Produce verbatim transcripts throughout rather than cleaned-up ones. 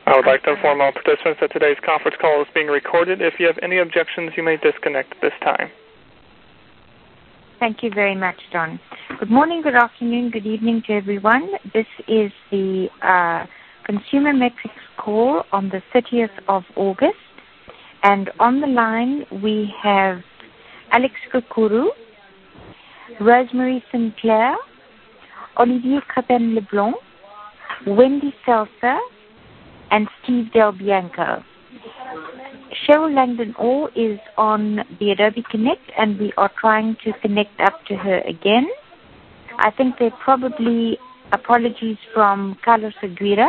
I would like to inform all participants that today's conference call is being recorded. If you have any objections, you may disconnect at this time. Thank you very much, Don. Good morning, good afternoon, good evening to everyone. This is the uh, Consumer Metrics call on the thirtieth of August. And on the line, we have Alex Kukuru, Rosemary Sinclair, Olivier Crepin-Leblanc, Wendy Seltzer, and Steve Del Bianco. Cheryl Langdon-Orr is on the Adobe Connect, and we are trying to connect up to her again. I think there are probably apologies from Carlos Aguirre.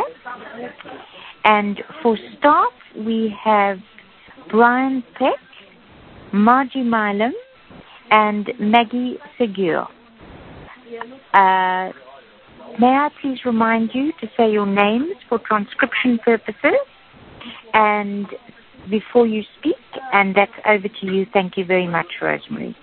And for staff, we have Brian Peck, Margie Milam, and Maggie Segur. Uh, may I please remind you to say your names for transcription purposes and before you speak, and that's over to you. Thank you very much, Rosemary.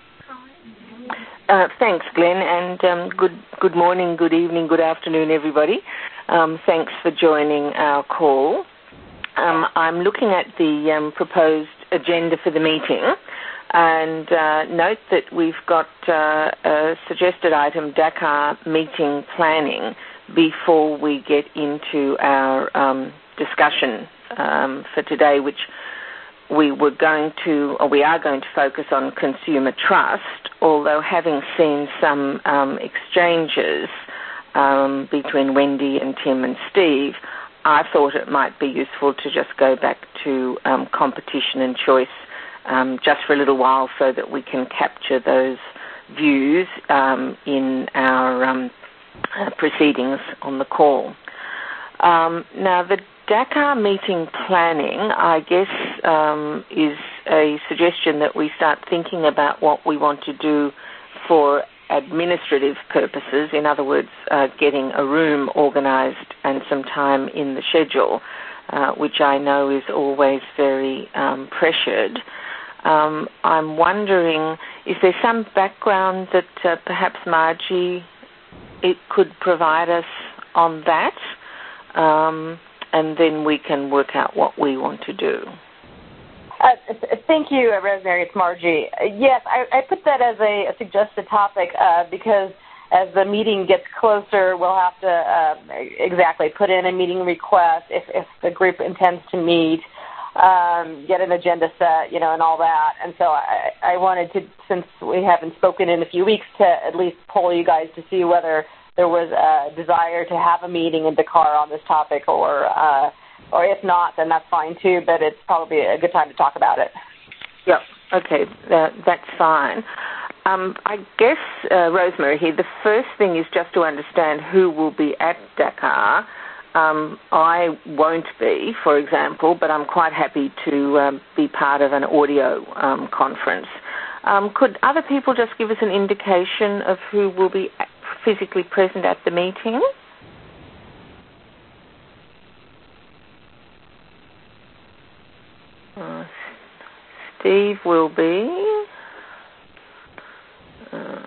Uh, thanks, Glenn, and um, good good morning, good evening, good afternoon, everybody. Um, thanks for joining our call. Um, I'm looking at the um, proposed agenda for the meeting, and uh, note that we've got uh, a suggested item, Dakar meeting planning, before we get into our um, discussion um, for today, which we were going to, or we are going to focus on consumer trust, although having seen some um, exchanges um, between Wendy and Tim and Steve, I thought it might be useful to just go back to um, competition and choice um, just for a little while so that we can capture those views um, in our um, uh, proceedings on the call. Um, now, the Dakar meeting planning, I guess, um, is a suggestion that we start thinking about what we want to do for administrative purposes, in other words, uh, getting a room organised and some time in the schedule, uh, which I know is always very um, pressured. Um, I'm wondering, is there some background that uh, perhaps Margie it could provide us on that? Um, and then we can work out what we want to do. Uh, th- thank you, uh, Rosemary. It's Margie. Uh, yes, I, I put that as a, a suggested topic uh, because as the meeting gets closer, we'll have to uh, exactly put in a meeting request if, if the group intends to meet, um, get an agenda set, you know, and all that. And so I, I wanted to, since we haven't spoken in a few weeks, to at least poll you guys to see whether there was a desire to have a meeting in Dakar on this topic, or uh, or if not, then that's fine too, but it's probably a good time to talk about it. Yeah, okay, uh, that's fine. Um, I guess, uh, Rosemary here, the first thing is just to understand who will be at Dakar. Um, I won't be, for example, but I'm quite happy to um, be part of an audio um, conference. Um, could other people just give us an indication of who will be physically present at the meeting? Uh, Steve will be. Uh,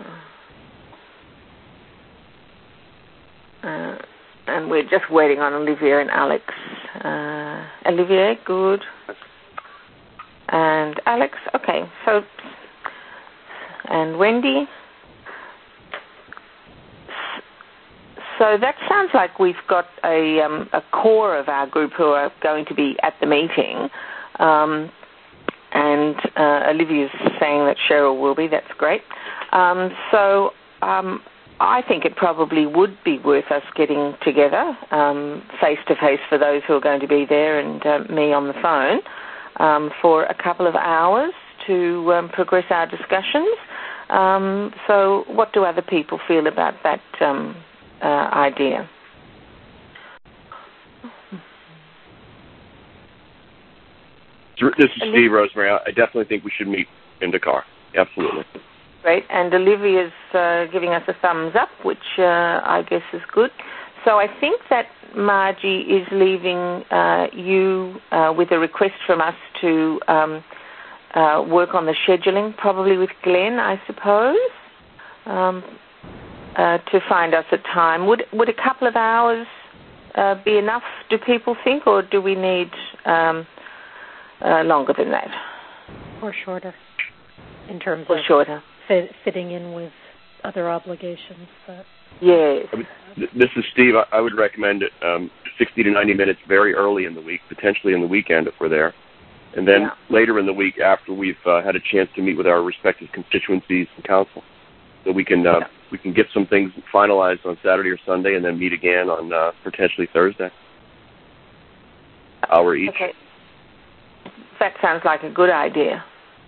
uh, and we're just waiting on Olivia and Alex. Uh, Olivia, good. And Alex, okay. So, and Wendy. So that sounds like we've got a, um, a core of our group who are going to be at the meeting. Um, and uh, Olivia's saying that Cheryl will be. That's great. Um, so um, I think it probably would be worth us getting together um, face-to-face for those who are going to be there, and uh, me on the phone um, for a couple of hours to um, progress our discussions. Um, so what do other people feel about that um Uh, idea? This is Steve, Rosemary. I definitely think we should meet in Dakar. Absolutely. Great. And Olivia's uh, giving us a thumbs up, which uh, I guess is good. So I think that Margie is leaving uh, you uh, with a request from us to um, uh, work on the scheduling, probably with Glenn, I suppose. Um, Uh, to find us a time. Would would a couple of hours uh, be enough, do people think, or do we need um, uh, longer than that? Or shorter, in terms or of shorter. Fit, fitting in with other obligations. But yes. I would, this is Steve. I, I would recommend um, sixty to ninety minutes very early in the week, potentially in the weekend if we're there. And then yeah. later in the week after we've uh, had a chance to meet with our respective constituencies and council. So we can uh, yeah. we can get some things finalized on Saturday or Sunday and then meet again on uh, potentially Thursday. Hour each. Okay. That sounds like a good idea.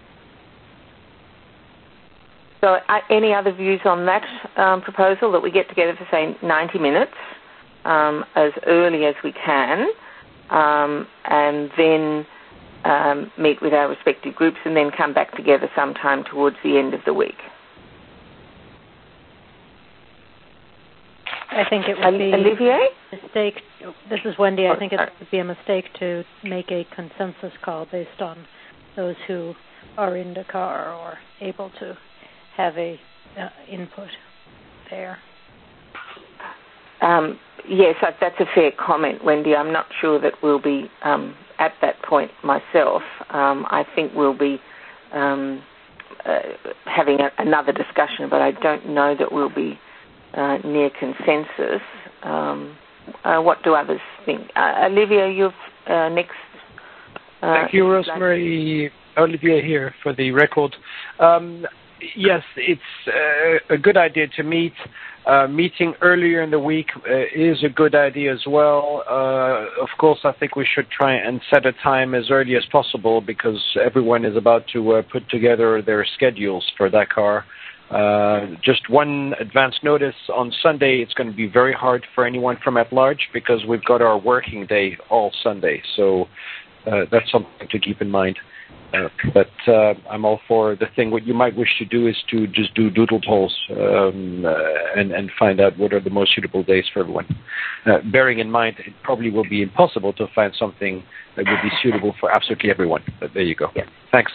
So uh, any other views on that um, proposal, that we get together for, say, ninety minutes um, as early as we can um, and then um, meet with our respective groups and then come back together sometime towards the end of the week? I think it would be Olivier? a mistake. This is Wendy. I think it would be a mistake to make a consensus call based on those who are in the car or able to have a uh, input there. Um, yes, that's a fair comment, Wendy. I'm not sure that we'll be um, at that point myself. Um, I think we'll be um, uh, having a, another discussion, but I don't know that we'll be uh, near consensus. Um, uh, what do others think? Uh, Olivia, you've uh, next. Uh, Thank you, Rosemary. Olivier here for the record. Um, yes, it's uh, a good idea to meet. Uh, meeting earlier in the week uh, is a good idea as well. Uh, of course, I think we should try and set a time as early as possible because everyone is about to uh, put together their schedules for Dakar. Uh, just one advance notice, on Sunday it's going to be very hard for anyone from at large because we've got our working day all Sunday. So uh, that's something to keep in mind. Uh, but uh, I'm all for the thing. What you might wish to do is to just do doodle polls um, uh, and, and find out what are the most suitable days for everyone. Uh, bearing in mind, it probably will be impossible to find something that would be suitable for absolutely everyone. But there you go. Yeah. Thanks.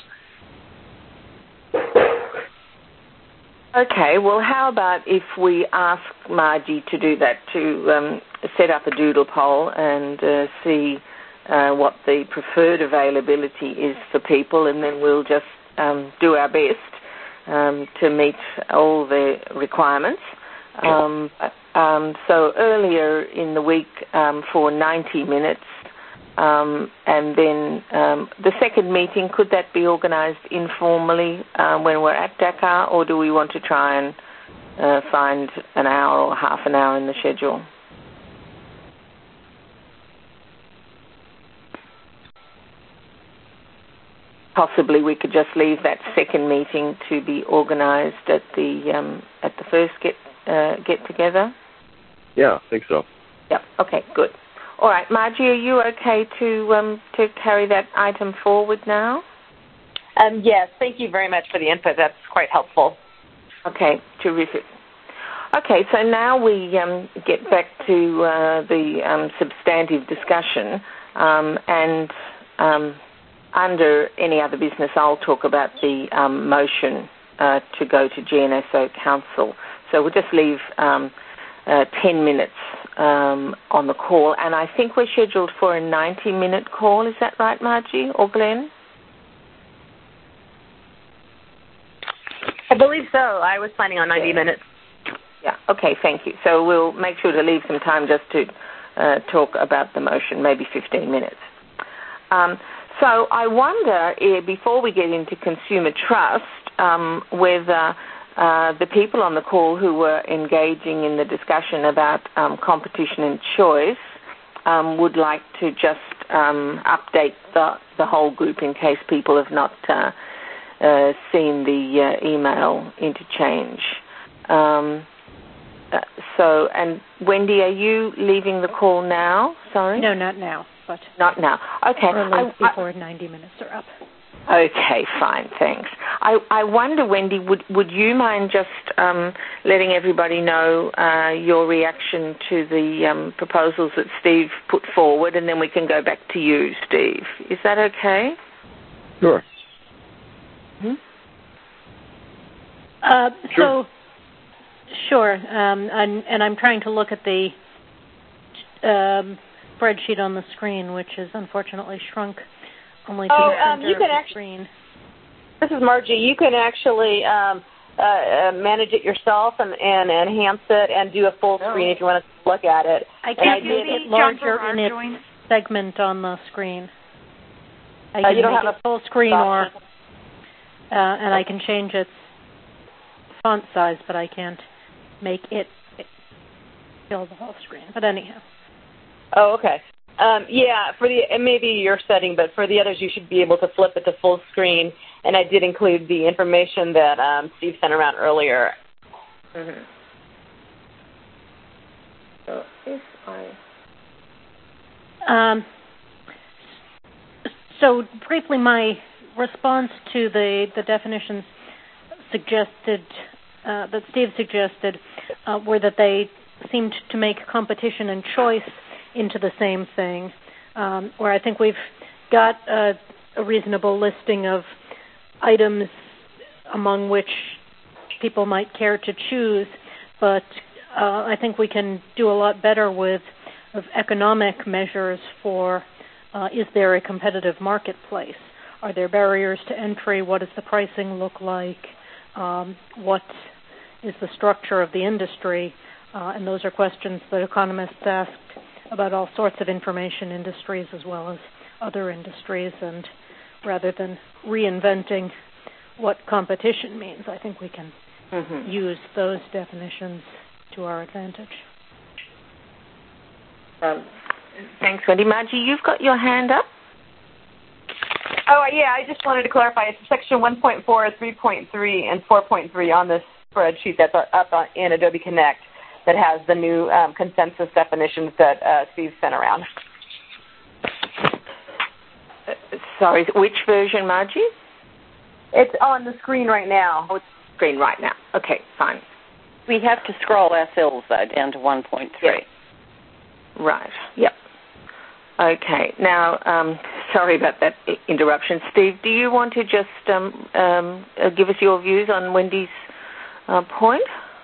Okay, well, how about if we ask Margie to do that, to um, set up a doodle poll and uh, see Uh, what the preferred availability is for people, and then we'll just um, do our best um, to meet all the requirements. Um, um, so earlier in the week um, for ninety minutes, um, and then um, the second meeting, could that be organised informally um, when we're at Dakar, or do we want to try and uh, find an hour or half an hour in the schedule? Possibly we could just leave that second meeting to be organised at the um, at the first get uh, get together. Yeah, I think so. Yeah. Okay. Good. All right, Margie, are you okay to um, to carry that item forward now? Um, yes. Thank you very much for the input. That's quite helpful. Okay. Terrific. Okay. So now we um, get back to uh, the um, substantive discussion um, and. Um, Under any other business, I'll talk about the um, motion uh, to go to G N S O Council. So we'll just leave um, uh, ten minutes um, on the call. And I think we're scheduled for a ninety-minute call. Is that right, Margie or Glenn? I believe so. I was planning on ninety yeah. minutes. Yeah, okay, thank you. So we'll make sure to leave some time just to uh, talk about the motion, maybe fifteen minutes. Um, So I wonder, uh, before we get into consumer trust, um, whether uh, the people on the call who were engaging in the discussion about um, competition and choice um, would like to just um, update the, the whole group in case people have not uh, uh, seen the uh, email interchange. Um, uh, so, and Wendy, are you leaving the call now? Sorry? No, not now. But not now. Okay. Or I, before I, ninety minutes are up. Okay, fine, thanks. I, I wonder, Wendy, would would you mind just um, letting everybody know uh, your reaction to the um, proposals that Steve put forward, and then we can go back to you, Steve. Is that okay? Sure. Hmm? Uh, sure. So, sure. Um, and, and I'm trying to look at the um, spreadsheet on the screen, which is unfortunately shrunk only to oh, the um, center you can of the actually, screen. This is Margie. You can actually um, uh, uh, manage it yourself and, and enhance it and do a full screen if you want to look at it. I can't make it larger in its joins? segment on the screen. I Uh, can you don't make have it a full screen or, uh, and I can change its font size, but I can't make it fill the whole screen. But anyhow. Oh, okay. Um, yeah, for the it may be your setting, but for the others, you should be able to flip it to full screen. And I did include the information that um, Steve sent around earlier. Mm-hmm. So if I Um, so briefly, my response to the, the definitions suggested, uh, that Steve suggested, uh, were that they seemed to make competition and choice into the same thing, um, where I think we've got a, a reasonable listing of items among which people might care to choose, but uh, I think we can do a lot better with of economic measures for uh, is there a competitive marketplace? Are there barriers to entry? What does the pricing look like? Um, what is the structure of the industry? Uh, and those are questions that economists ask about all sorts of information industries as well as other industries. And rather than reinventing what competition means, I think we can mm-hmm. use those definitions to our advantage. Um, thanks, Wendy. Margie, you've got your hand up. Oh, yeah, I just wanted to clarify. It's section one point four, three point three, and four point three on this spreadsheet that's up on, in Adobe Connect that has the new um, consensus definitions that uh, Steve sent around. Uh, sorry, which version, Margie? It's on the screen right now. Oh, it's on the screen right now. Okay, fine. We have to scroll ourselves, though, down to one point three. Yep. Right, yep. Okay, now, um, sorry about that interruption. Steve, do you want to just um, um, uh, give us your views on Wendy's uh, point?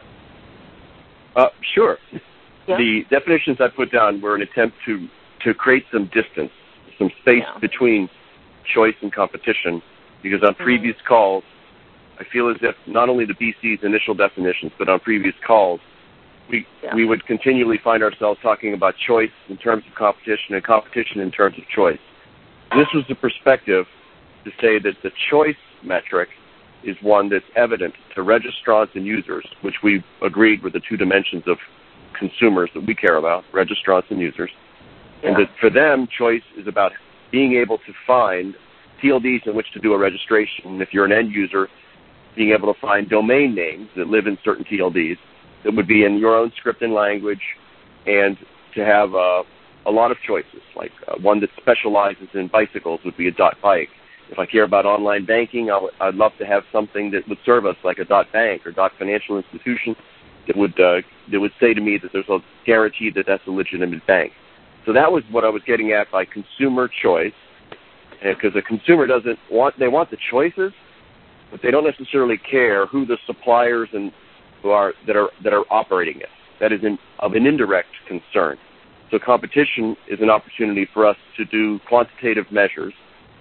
Uh, sure. Yep. The definitions I put down were an attempt to, to create some distance, some space yeah. between choice and competition, because on mm-hmm. previous calls, I feel as if not only the B C's initial definitions, but on previous calls, we yeah. we would continually find ourselves talking about choice in terms of competition and competition in terms of choice. This was the perspective to say that the choice metric is one that's evident to registrants and users, which we agreed were the two dimensions of consumers that we care about, registrants and users. Yeah. And that for them, choice is about being able to find T L Ds in which to do a registration. And if you're an end user, being able to find domain names that live in certain T L Ds that would be in your own script and language, and to have uh, a lot of choices. Like uh, one that specializes in bicycles would be a .bike. If I care about online banking, I'll, I'd love to have something that would serve us like a .bank or .financial institution that would uh, that would say to me that there's a guarantee that that's a legitimate bank. So that was what I was getting at by consumer choice, because a consumer doesn't want, they want the choices, but they don't necessarily care who the suppliers and who are that are that are operating it. That is in, of an indirect concern. So competition is an opportunity for us to do quantitative measures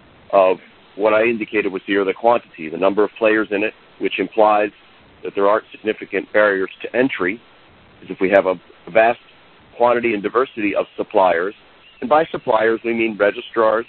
of what I indicated was here, the quantity, the number of players in it, which implies that there aren't significant barriers to entry, because if we have a vast quantity and diversity of suppliers, and by suppliers we mean registrars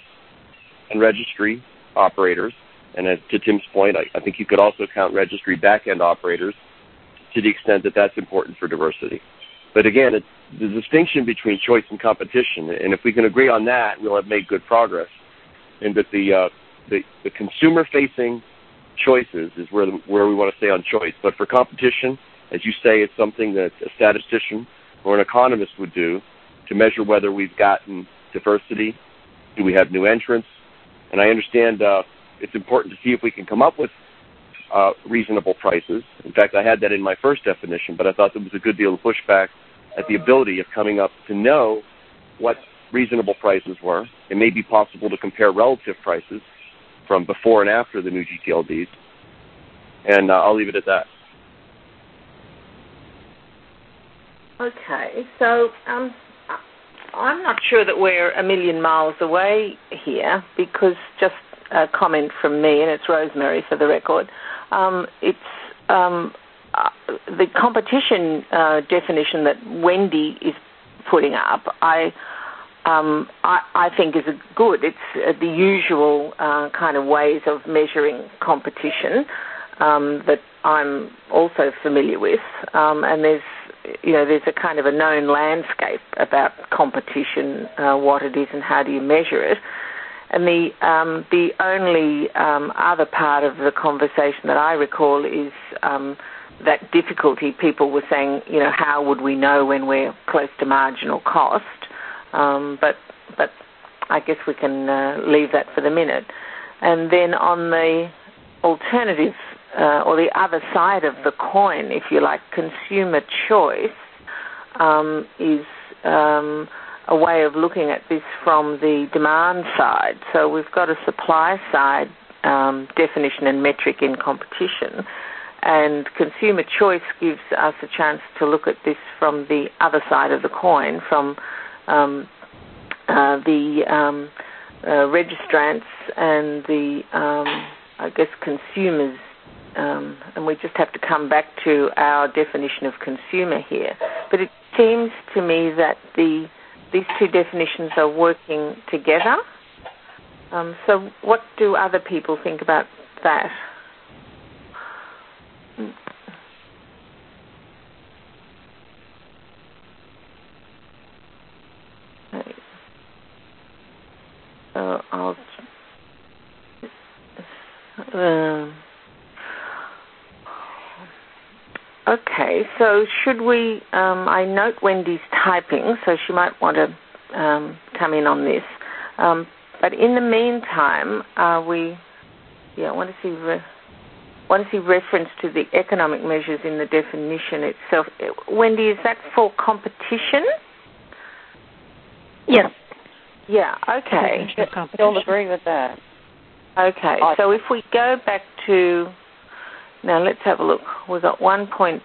and registry operators, and as, to Tim's point, I, I think you could also count registry back-end operators to the extent that that's important for diversity. But again, it's the distinction between choice and competition, and if we can agree on that, we'll have made good progress. And that the uh, the, the consumer-facing choices is where the, where we want to stay on choice. But for competition, as you say, it's something that a statistician or an economist would do to measure whether we've gotten diversity, do we have new entrants. And I understand uh, it's important to see if we can come up with uh, reasonable prices. In fact, I had that in my first definition, but I thought there was a good deal of pushback at the ability of coming up to know what reasonable prices were. It may be possible to compare relative prices from before and after the new G T L Ds. And uh, I'll leave it at that. Okay, so um, I'm not sure that we're a million miles away here, because just a comment from me, and it's Rosemary for the record, um, it's um, uh, the competition uh, definition that Wendy is putting up, I, um, I, I think is a good. It's uh, the usual uh, kind of ways of measuring competition um, that I'm also familiar with, um, and there's you know there's a kind of a known landscape about competition, uh, what it is and how do you measure it. And the um, the only um, other part of the conversation that I recall is um, that difficulty. People were saying, you know, how would we know when we're close to marginal cost? Um, but but I guess we can uh, leave that for the minute. And then on the alternative uh, or the other side of the coin, if you like, consumer choice um, is um, a way of looking at this from the demand side. So we've got a supply side um, definition and metric in competition, and consumer choice gives us a chance to look at this from the other side of the coin, from um, uh, the um, uh, registrants and the, um, I guess, consumers. Um, and we just have to come back to our definition of consumer here. But it seems to me that the these two definitions are working together. Um, so what do other people think about that? Okay. So I'll... Uh, Okay, so should we, um, I note Wendy's typing, so she might want to um, come in on this. Um, but in the meantime, uh, we, yeah, I want to see, re- want to see reference to the economic measures in the definition itself. Wendy, is that for competition? Yes. Yeah, okay. I don't agree with that. Okay, so if we go back to... Now, let's have a look. We've got one point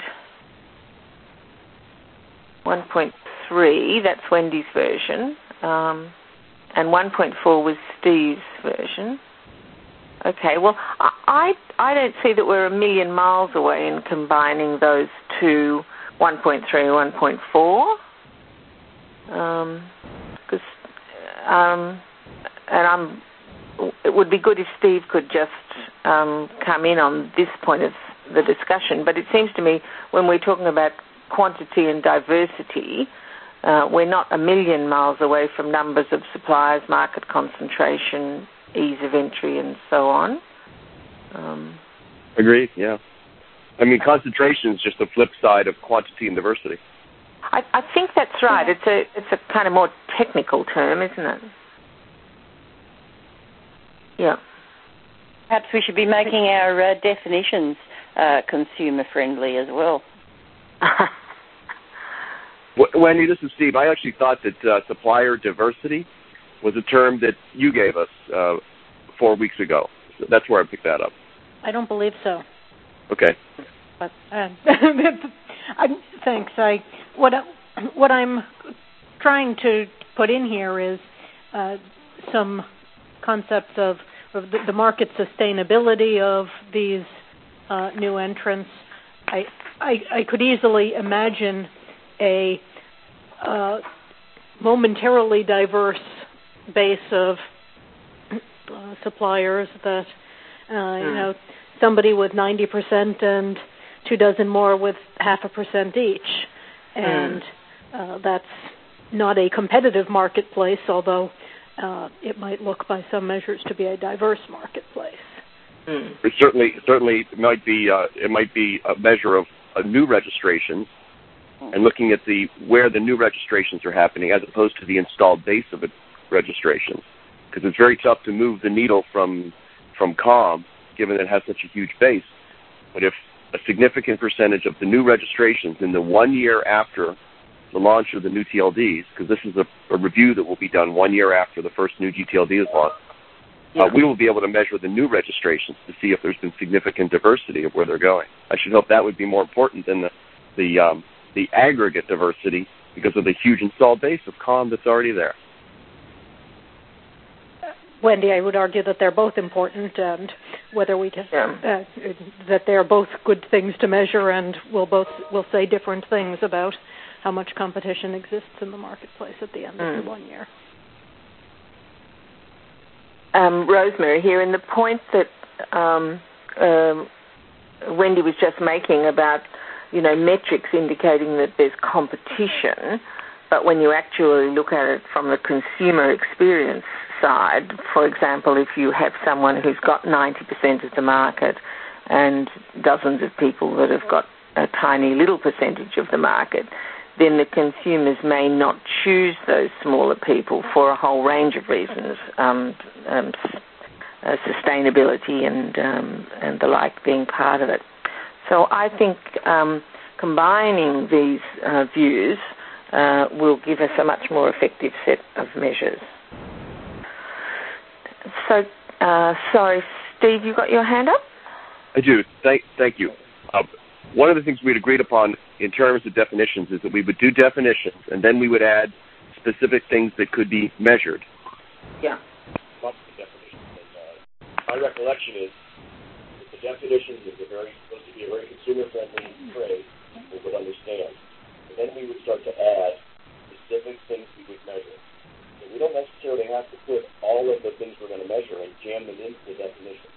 three, that's Wendy's version, um, and one point four was Steve's version. Okay, well, I, I don't see that we're a million miles away in combining those two, one point three and one point four. Um, because, um, and I'm... It would be good if Steve could just um, come in on this point of the discussion, but it seems to me when we're talking about quantity and diversity, uh, we're not a million miles away from numbers of suppliers, market concentration, ease of entry, and so on. Um, Agreed, yeah. I mean, concentration is just the flip side of quantity and diversity. I, I think that's right. It's a, it's a kind of more technical term, isn't it? Yeah. Perhaps we should be making our uh, definitions uh, consumer-friendly as well. Wendy, this is Steve. I actually thought that uh, supplier diversity was a term that you gave us uh, four weeks ago. So that's where I picked that up. I don't believe so. Okay. But uh, I, thanks. I what what I'm trying to put in here is uh, some concepts of, of the, the market sustainability of these uh, new entrants. I, I I could easily imagine a uh, momentarily diverse base of uh, suppliers that uh, mm. you know somebody with ninety percent and two dozen more with half a percent each, and mm. uh, that's not a competitive marketplace, although Uh, it might look by some measures to be a diverse marketplace. Mm. It certainly, certainly it might be uh, it might be a measure of uh, new registrations, and looking at the where the new registrations are happening as opposed to the installed base of it registrations, because it's very tough to move the needle from from COM, given that it has such a huge base. But if a significant percentage of the new registrations in the one year after the launch of the new T L Ds, because this is a, a review that will be done one year after the first new G T L D is launched, yeah. uh, we will be able to measure the new registrations to see if there's been significant diversity of where they're going. I should hope that would be more important than the the, um, the aggregate diversity because of the huge installed base of Calm that's already there. Wendy, I would argue that they're both important, and whether we can yeah. uh, that they're both good things to measure, and we'll both will say different things about how much competition exists in the marketplace at the end mm. of the one year. Um, Rosemary here, and the point that um, um, Wendy was just making about, you know, metrics indicating that there's competition, but when you actually look at it from the consumer experience side, for example, if you have someone who's got ninety percent of the market and dozens of people that have got a tiny little percentage of the market, then the consumers may not choose those smaller people for a whole range of reasons, um, um, uh, sustainability and um, and the like being part of it. So I think um, combining these uh, views uh, will give us a much more effective set of measures. So, uh, sorry, Steve, you got your hand up? I do. Thank, thank you. Uh, one of the things we'd agreed upon in terms of definitions is that we would do definitions, and then we would add specific things that could be measured. Yeah. My recollection is that the definitions is a very, supposed to be a very consumer-friendly phrase people would understand. And then we would start to add specific things we would measure. So we don't necessarily have to put all of the things we're going to measure and jam them into the definition.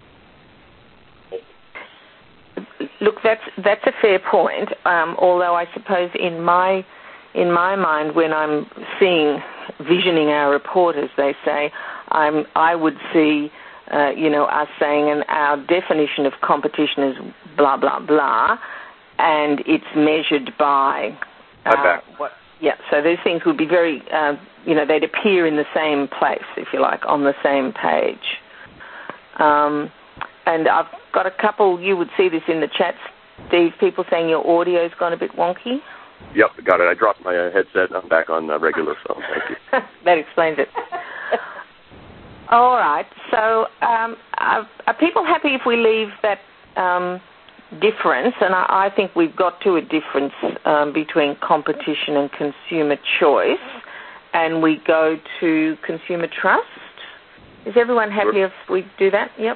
Look, that's that's a fair point. Um, although I suppose in my in my mind, when I'm seeing visioning our report, as they say, I'm I would see uh, you know us saying, and our definition of competition is blah blah blah, and it's measured by uh, what? Yeah. So those things would be very uh, you know they'd appear in the same place, if you like, on the same page. Um, And I've got a couple, you would see this in the chat, Steve, people saying your audio's gone a bit wonky. Yep, got it. I dropped my uh, headset and I'm back on uh, regular phone. Thank you. That explains it. All right. So um, are, are people happy if we leave that um, difference? And I, I think we've got to a difference um, between competition and consumer choice, and we go to consumer trust. Is everyone happy sure. if we do that? Yep.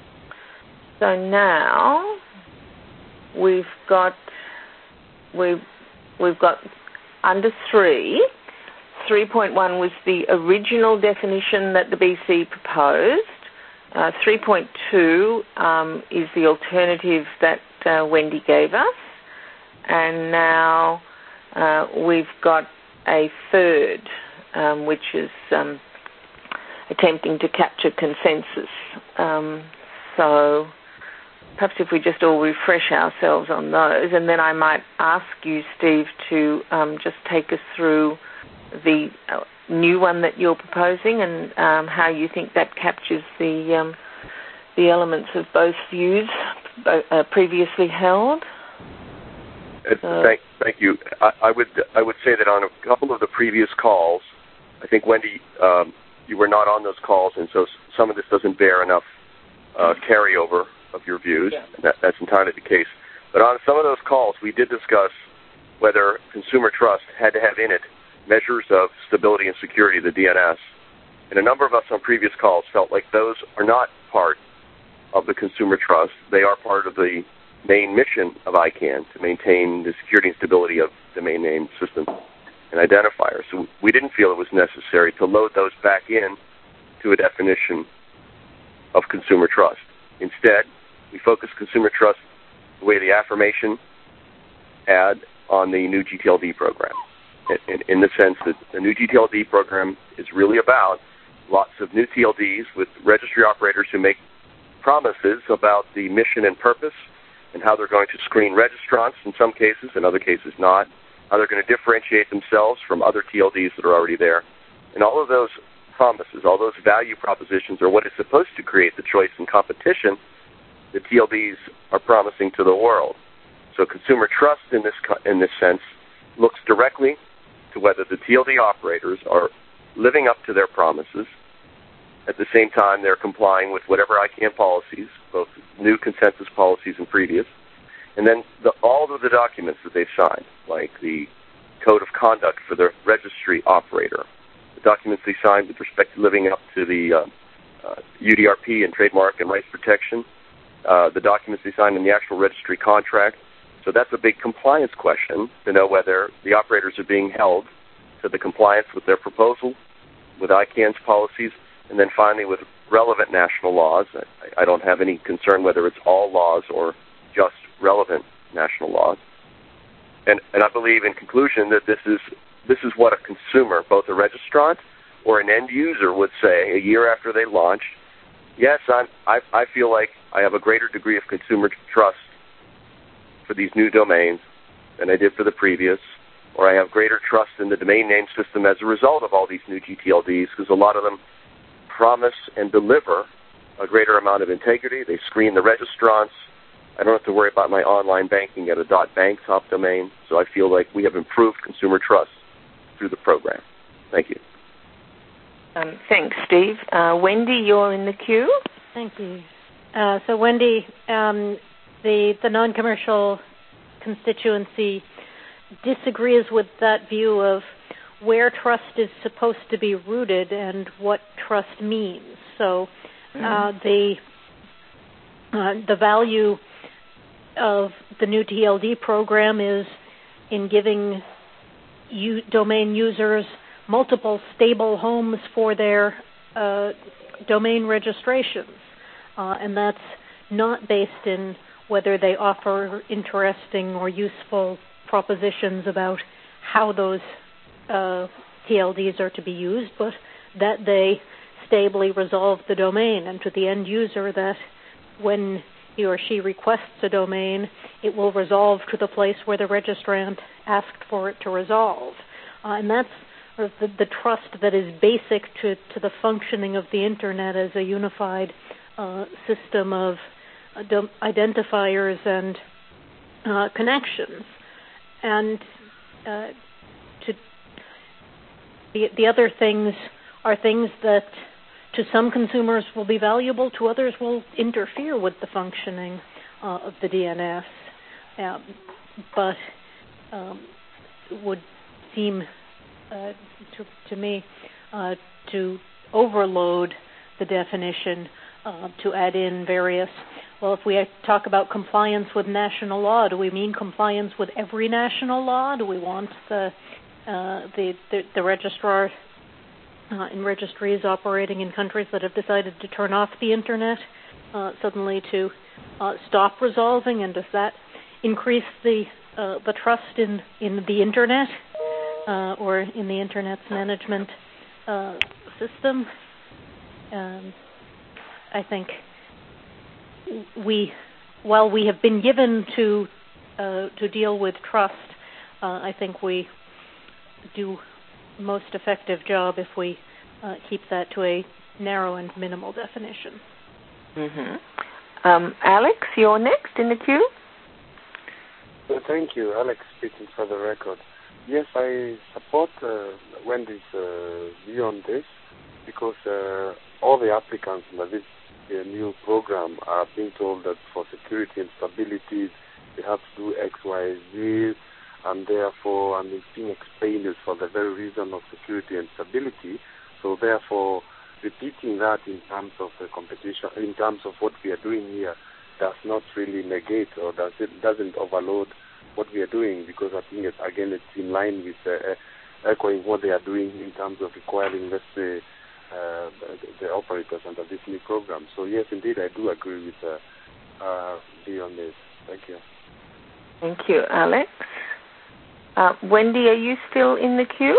So now we've got we've we've got under three. three point one was the original definition that the B C proposed. Uh, three point two um, is the alternative that uh, Wendy gave us, and now uh, we've got a third, um, which is um, attempting to capture consensus. Um, so. Perhaps if we just all refresh ourselves on those, and then I might ask you, Steve, to um, just take us through the uh, new one that you're proposing and um, how you think that captures the um, the elements of both views uh, previously held. Uh, thank, thank you. I, I would I would say that on a couple of the previous calls, I think Wendy, um, you were not on those calls, and so some of this doesn't bear enough uh, carryover of your views, yeah. and that, that's entirely the case. But on some of those calls, we did discuss whether consumer trust had to have in it measures of stability and security, the D N S. And a number of us on previous calls felt like those are not part of the consumer trust. They are part of the main mission of I CANN, to maintain the security and stability of domain name system and identifiers. So we didn't feel it was necessary to load those back in to a definition of consumer trust. Instead, we focus consumer trust the way the affirmation had on the new G T L D program, in, in the sense that the new G T L D program is really about lots of new T L Ds with registry operators who make promises about the mission and purpose and how they're going to screen registrants in some cases, in other cases not, how they're going to differentiate themselves from other T L Ds that are already there. And all of those promises, all those value propositions are what is supposed to create the choice and competition the T L Ds are promising to the world. So consumer trust in this in this sense looks directly to whether the T L D operators are living up to their promises. At the same time, they're complying with whatever I CANN policies, both new consensus policies and previous, and then the, all of the documents that they've signed, like the code of conduct for the registry operator. The documents they signed with respect to living up to the uh, uh, U D R P and trademark and rights protection, uh, the documents they signed in the actual registry contract. So that's a big compliance question to know whether the operators are being held to the compliance with their proposal, with I CANN's policies, and then finally with relevant national laws. I, I don't have any concern whether it's all laws or just relevant national laws. And, and I believe, in conclusion, that this is this is what a consumer, both a registrant or an end user, would say a year after they launch. Yes, I'm, I, I feel like I have a greater degree of consumer trust for these new domains than I did for the previous, or I have greater trust in the domain name system as a result of all these new G T L Ds, because a lot of them promise and deliver a greater amount of integrity. They screen the registrants. I don't have to worry about my online banking at a .bank top domain, so I feel like we have improved consumer trust through the program. Thank you. Um, thanks, Steve. Uh, Wendy, you're in the queue. Thank you. Uh, so, Wendy, um, the the non-commercial constituency disagrees with that view of where trust is supposed to be rooted and what trust means. So, uh, mm-hmm. the uh, the value of the new T L D program is in giving you, domain users multiple stable homes for their uh, domain registrations. Uh, and that's not based in whether they offer interesting or useful propositions about how those uh, T L Ds are to be used, but that they stably resolve the domain, and to the end user that when he or she requests a domain, it will resolve to the place where the registrant asked for it to resolve. Uh, and that's sort of the, the trust that is basic to, to the functioning of the Internet as a unified uh, system of uh, do- identifiers and uh, connections. And uh, to the, the other things are things that to some consumers will be valuable, to others will interfere with the functioning uh, of the D N S, um, but um, would seem uh, to, to me uh, to overload the definition uh, to add in various, well, if we talk about compliance with national law, do we mean compliance with every national law? Do we want the uh, the, the, the registrar Uh, in registries operating in countries that have decided to turn off the Internet uh, suddenly to uh, stop resolving? And does that increase the uh, the trust in, in the Internet uh, or in the Internet's management uh, system? Um, I think we, while we have been given to uh, to deal with trust, uh, I think we do most effective job if we uh, keep that to a narrow and minimal definition. Mm-hmm. Um, Alex, you're next in the queue. Uh, thank you. Alex speaking for the record. Yes, I support uh, Wendy's uh, view on this because uh, all the applicants in this uh, new program are being told that for security and stability they have to do X, Y, Z, and therefore, and it's being explained is for the very reason of security and stability. So therefore, repeating that in terms of the competition, in terms of what we are doing here, does not really negate or does it doesn't overload what we are doing, because I think it's, again it's in line with uh, echoing what they are doing in terms of requiring, let's say, uh, the, the operators under this new program. So yes, indeed, I do agree with uh, uh, you on this. Thank you. Thank you, Alex. Uh, Wendy, are you still in the queue?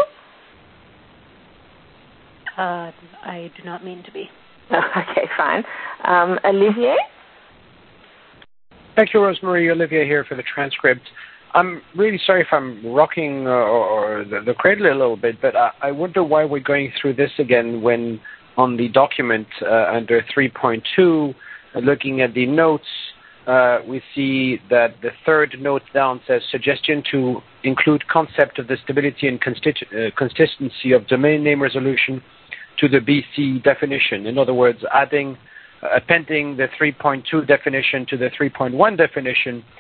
Uh, I do not mean to be. Oh, okay, fine. Um, Olivier? Thank you, Rosemary. Olivier here for the transcript. I'm really sorry if I'm rocking uh, or, or the, the cradle a little bit, but I, I wonder why we're going through this again when on the document uh, under three point two, uh, looking at the notes, Uh, we see that the third note down says suggestion to include concept of the stability and constitu- uh, consistency of domain name resolution to the B C definition. In other words, adding, uh, appending the three point two definition to the three point one definition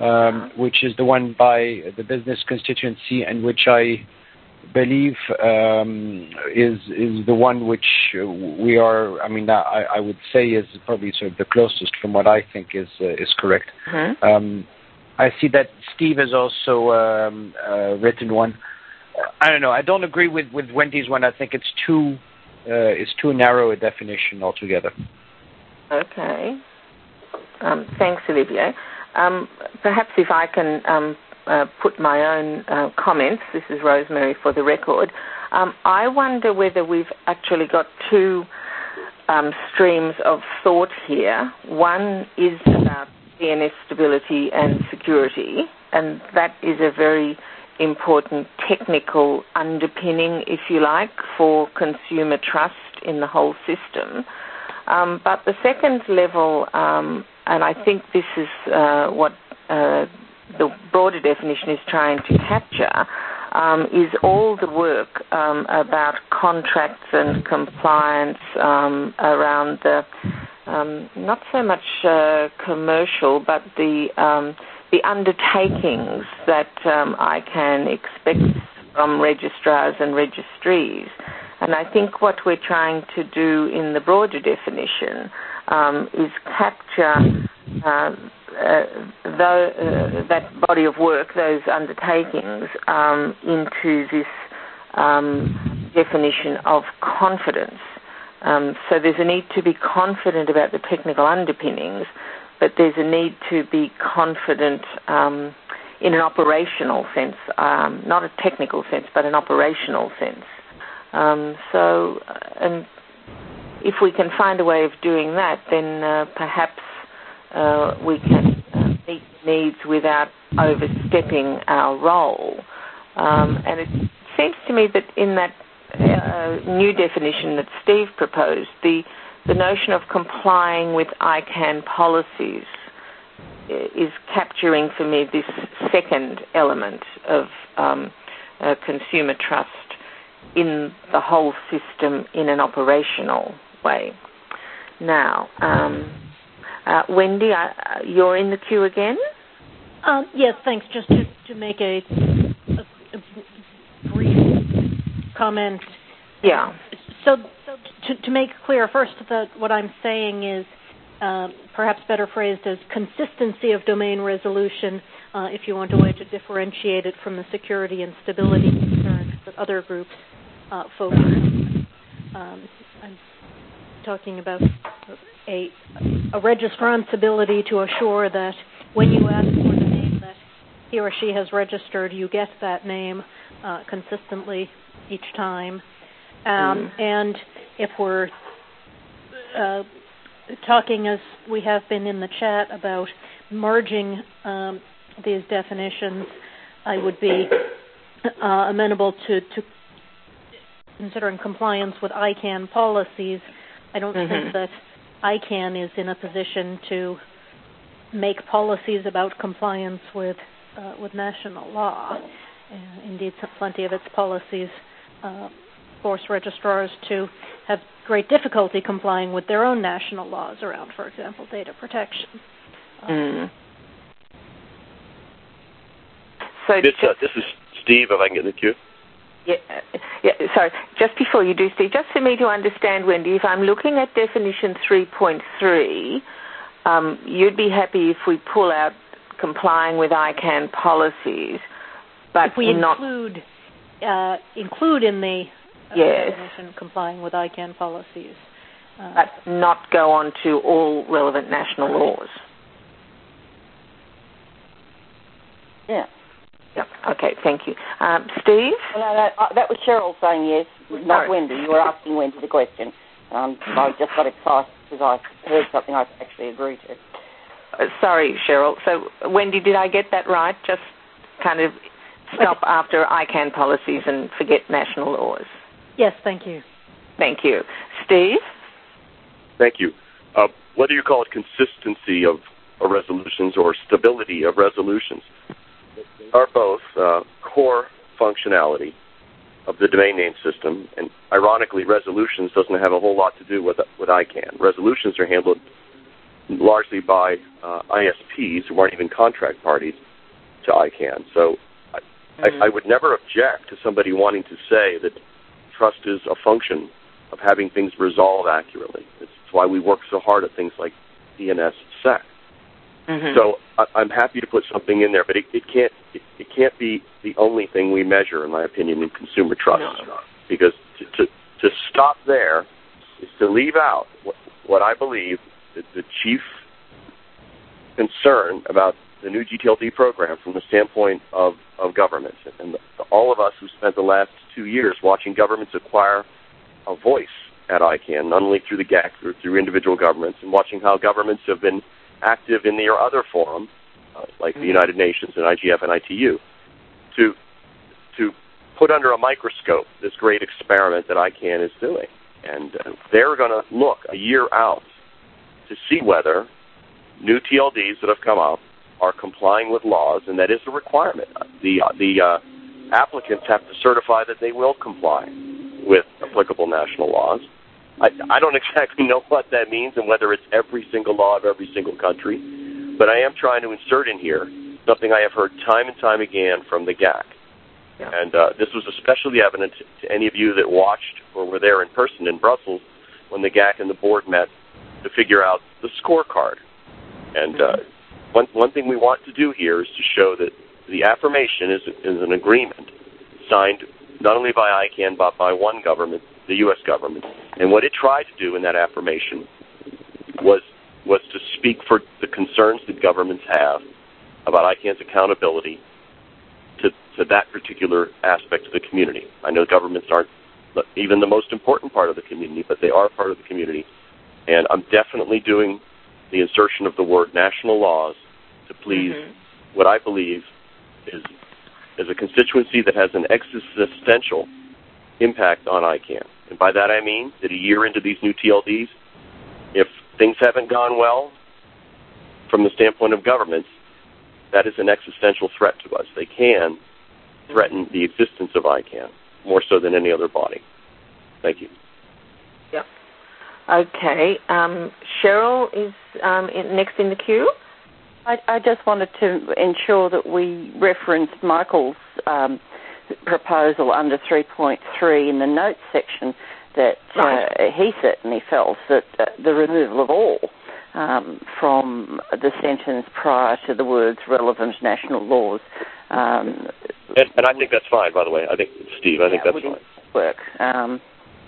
um, which is the one by the business constituency, and which I believe um, is is the one which we are. I mean, I, I would say is probably sort of the closest from what I think is uh, is correct. Mm-hmm. Um, I see that Steve has also um, uh, written one. I don't know. I don't agree with, with Wendy's one. I think it's too uh, it's too narrow a definition altogether. Okay. Um, thanks, Olivier. Um, perhaps if I can um, uh, put my own uh, comments. This is Rosemary for the record. Um, I wonder whether we've actually got two um, streams of thought here. One is about D N S stability and security, and that is a very important technical underpinning, if you like, for consumer trust in the whole system. Um, but the second level, um, and I think this is uh, what uh, the broader definition is trying to capture, um, is all the work um, about contracts and compliance um, around the um, not so much uh, commercial, but the um, the undertakings that um, I can expect from registrars and registries. And I think what we're trying to do in the broader definition um, is capture uh, uh, the, uh, that body of work, those undertakings, um, into this um, definition of confidence. Um, so there's a need to be confident about the technical underpinnings, but there's a need to be confident um, in an operational sense, um, not a technical sense, but an operational sense. Um, so, and if we can find a way of doing that, then uh, perhaps uh, we can uh, meet needs without overstepping our role. Um, and it seems to me that in that uh, new definition that Steve proposed, the the notion of complying with I CAN policies is capturing for me this second element of um, uh, consumer trust in the whole system in an operational way. Now, um, uh, Wendy, I, you're in the queue again? Um, yes, thanks. Just to, to make a, a, a brief comment. Yeah. So, to, to make clear, first, that what I'm saying is uh, perhaps better phrased as consistency of domain resolution, uh, if you want a way to differentiate it from the security and stability concerns that other groups uh, focus on. Um, I'm talking about a, a registrant's ability to assure that when you ask for the name that he or she has registered, you get that name uh, consistently each time. Um, mm. And if we're uh, talking, as we have been in the chat, about merging um, these definitions, I would be uh, amenable to, to considering compliance with I CAN policies. I don't mm-hmm. think that I CAN is in a position to make policies about compliance with uh, with national law. Uh, indeed, plenty of its policies uh, force registrars to have great difficulty complying with their own national laws around, for example, data protection. Mm. So this, uh, this is Steve, if I can get in the queue. Yeah, yeah, sorry, just before you do, Steve, just for me to understand, Wendy, if I'm looking at definition three point three, um, you'd be happy if we pull out complying with I CAN policies, but if we not include uh, include in the uh, yes. definition complying with I CAN policies, uh, but not go on to all relevant national laws. Yeah. Yep. Okay, thank you. Um, Steve? Well, no, no, uh, that was Cheryl saying yes, not Sorry. Wendy. You were asking Wendy the question. Um, I just got excited because I heard something I actually agree to. Uh, sorry, Cheryl. So, Wendy, did I get that right? Just kind of stop after I CAN policies and forget national laws. Yes, thank you. Thank you. Steve? Thank you. Uh, whether you call it consistency of, of resolutions or stability of resolutions, are both uh, core functionality of the domain name system, and ironically, resolutions doesn't have a whole lot to do with with I CAN. Resolutions are handled largely by uh, I S Ps who aren't even contract parties to I CANN. So I, mm-hmm. I, I would never object to somebody wanting to say that trust is a function of having things resolved accurately. It's why we work so hard at things like D N S S E C. Mm-hmm. So I, I'm happy to put something in there, but it, it can't it, it can't be the only thing we measure, in my opinion, in consumer trust. No. Because to, to to stop there is to leave out what, what I believe is the chief concern about the new G T L D program from the standpoint of, of governments. And the, all of us who spent the last two years watching governments acquire a voice at I CANN, not only through the G A C, but through individual governments, and watching how governments have been active in their other forum, uh, like mm-hmm. the United Nations and I G F and I T U, to to put under a microscope this great experiment that I CANN is doing. And uh, they're going to look a year out to see whether new T L Ds that have come up are complying with laws, and that is a requirement. The, uh, the uh, applicants have to certify that they will comply with applicable national laws. I, I don't exactly know what that means and whether it's every single law of every single country, but I am trying to insert in here something I have heard time and time again from the G A C. Yeah. And uh, this was especially evident to any of you that watched or were there in person in Brussels when the G A C and the board met to figure out the scorecard. And uh, one, one thing we want to do here is to show that the affirmation is, is an agreement signed not only by I CANN but by one government, the U S government. And what it tried to do in that affirmation was was to speak for the concerns that governments have about I CANN's accountability to, to that particular aspect of the community. I know governments aren't even the most important part of the community, but they are part of the community. And I'm definitely doing the insertion of the word national laws to please mm-hmm. what I believe is is a constituency that has an existential impact on I CANN. And by that I mean that a year into these new T L Ds, if things haven't gone well from the standpoint of governments, that is an existential threat to us. They can threaten the existence of I CANN more so than any other body. Thank you. Yep. Okay. Um, Cheryl is um, in, next in the queue. I, I just wanted to ensure that we referenced Michael's um, proposal under three point three in the notes section that right. uh, he certainly felt that uh, the removal of all um, from the sentence prior to the words relevant national laws. Um, and, and I think that's fine, by the way. I think, Steve, I think yeah, that's fine. Work. Um,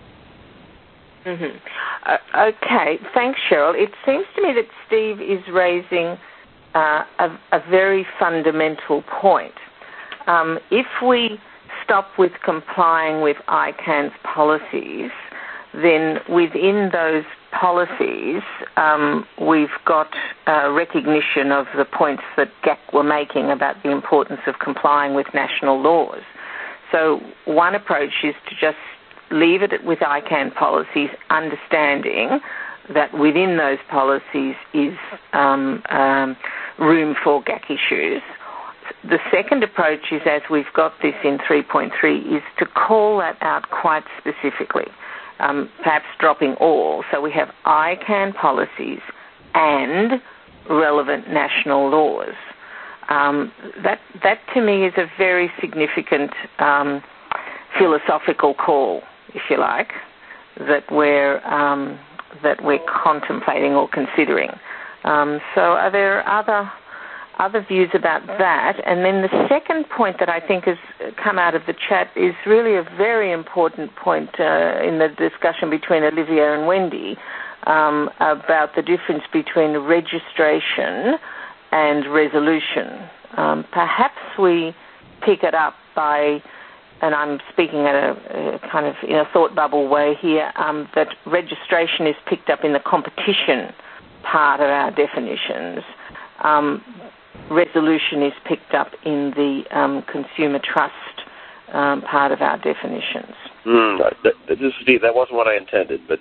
mm-hmm. uh, okay, thanks, Cheryl. It seems to me that Steve is raising uh, a, a very fundamental point. Um, if we stop with complying with I CANN's policies, then within those policies, um, we've got uh, recognition of the points that G A C were making about the importance of complying with national laws. So one approach is to just leave it with I CANN policies, understanding that within those policies is um, um, room for G A C issues. The second approach is, as we've got this in three point three, is to call that out quite specifically, um, perhaps dropping all. So we have I CANN policies and relevant national laws. Um, that, that to me is a very significant um, philosophical call, if you like, that we're, um, that we're contemplating or considering. Um, so are there other... other views about that? And then the second point that I think has come out of the chat is really a very important point uh, in the discussion between Olivia and Wendy um, about the difference between registration and resolution. Um, perhaps we pick it up by, and I'm speaking at a, a kind of in a thought bubble way here, um, that registration is picked up in the competition part of our definitions. Um, resolution is picked up in the um, consumer trust um, part of our definitions. Mm, that, that, this, Steve, that wasn't what I intended, but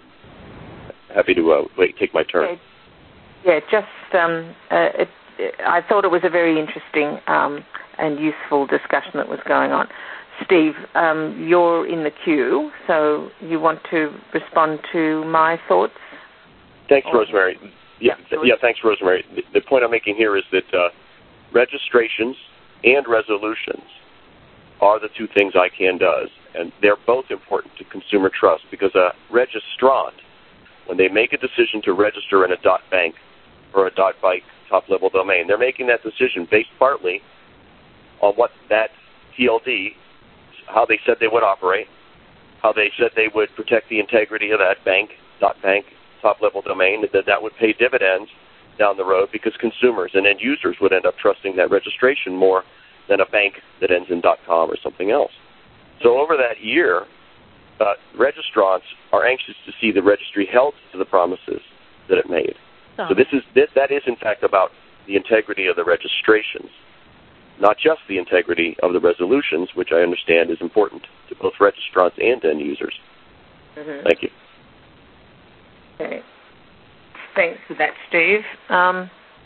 happy to uh, wait, take my turn. Yeah, yeah just um, uh, it, it, I thought it was a very interesting um, and useful discussion that was going on. Steve, um, you're in the queue, so you want to respond to my thoughts? Thanks, Rosemary. Yeah, yeah. Thanks, Rosemary. The, the point I'm making here is that uh, registrations and resolutions are the two things I CAN does, and they're both important to consumer trust because a registrant, when they make a decision to register in a .bank or a .byte top-level domain, they're making that decision based partly on what that T L D, how they said they would operate, how they said they would protect the integrity of that bank, .bank top-level domain, that that would pay dividends down the road because consumers and end users would end up trusting that registration more than a bank that ends in .com or something else. So over that year, uh, registrants are anxious to see the registry held to the promises that it made. Oh. So this is this, that is, in fact, about the integrity of the registrations, not just the integrity of the resolutions, which I understand is important to both registrants and end users. Mm-hmm. Thank you. Okay. Thanks for that, Steve. Um,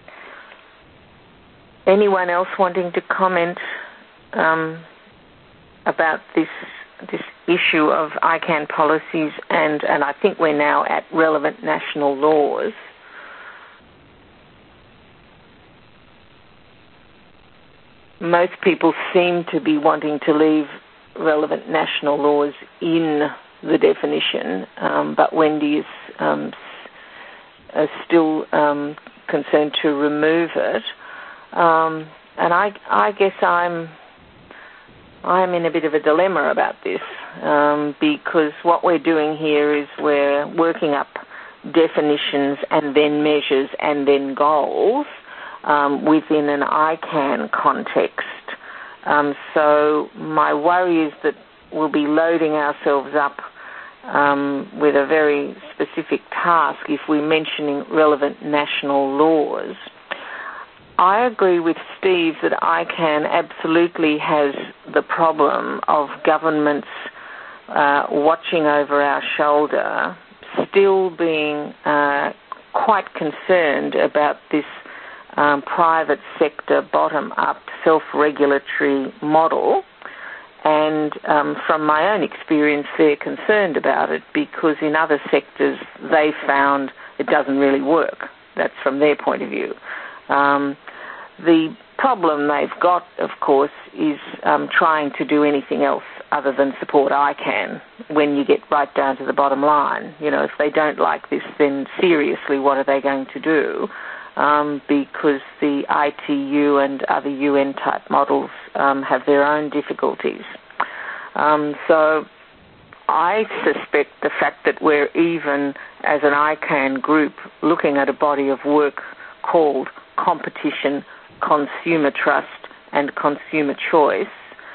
anyone else wanting to comment um, about this this issue of I CAN policies, and, and I think we're now at relevant national laws? Most people seem to be wanting to leave relevant national laws in the definition, um, but Wendy is um, is still um, concerned to remove it. Um, and I, I guess I'm I'm in a bit of a dilemma about this um, because what we're doing here is we're working up definitions and then measures and then goals um, within an I CAN context. Um, so my worry is that we'll be loading ourselves up um, with a very specific task if we're mentioning relevant national laws. I agree with Steve that I CAN absolutely has the problem of governments uh, watching over our shoulder, still being uh, quite concerned about this um, private sector bottom-up self-regulatory model. And um, from my own experience, they're concerned about it because in other sectors they found it doesn't really work. That's from their point of view. Um, the problem they've got, of course, is um, trying to do anything else other than support I CAN when you get right down to the bottom line. You know, if they don't like this, then seriously, what are they going to do? Um, because the I T U and other U N-type models um, have their own difficulties. Um, so I suspect the fact that we're even, as an I CAN group, looking at a body of work called Competition, Consumer Trust and Consumer Choice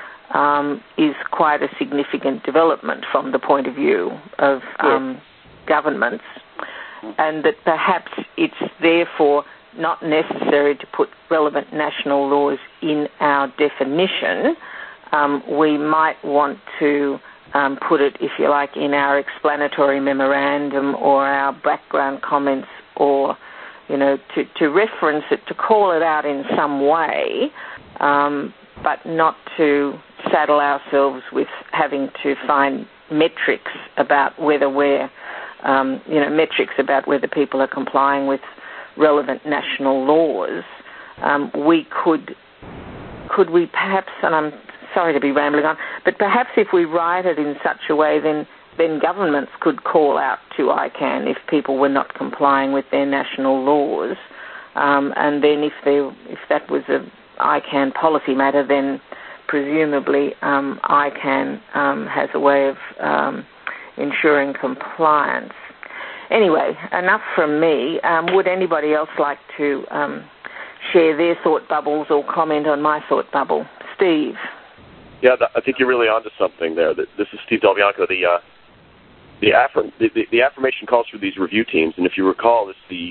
um, is quite a significant development from the point of view of um, yes. governments, and that perhaps it's therefore not necessary to put relevant national laws in our definition. Um, we might want to um, put it, if you like, in our explanatory memorandum or our background comments, or you know, to, to reference it, to call it out in some way, um, but not to saddle ourselves with having to find metrics about whether we're, um, you know, metrics about whether people are complying with relevant national laws. Um, we could, could we perhaps, and I'm sorry to be rambling on, but perhaps if we write it in such a way, then then governments could call out to I CAN if people were not complying with their national laws. Um, and then if there, if that was a I CAN policy matter, then presumably um, I CAN um, has a way of um, ensuring compliance. Anyway, enough from me. Um, would anybody else like to um, share their thought bubbles or comment on my thought bubble? Steve? Yeah, I think you're really onto something there. This is Steve Del Bianco. The uh, the, affirm, the, the, the affirmation calls for these review teams, and if you recall, it's the